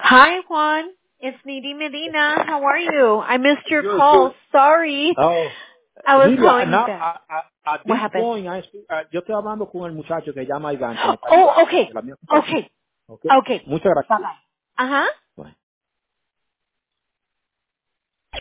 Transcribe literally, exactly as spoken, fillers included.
Hi, Juan. It's Needy Medina. How are you? I missed your Good, call. good. Sorry. Oh, I was Lidia, calling you now, back. at, at, at What this happened? point, I, speak- uh, yo estoy hablando con el muchacho que llama Iván, que me está Oh, ayudando, okay. de la misma compañía. Okay. ¿Ok? Okay. Muchas gracias. Bye-bye. Uh-huh.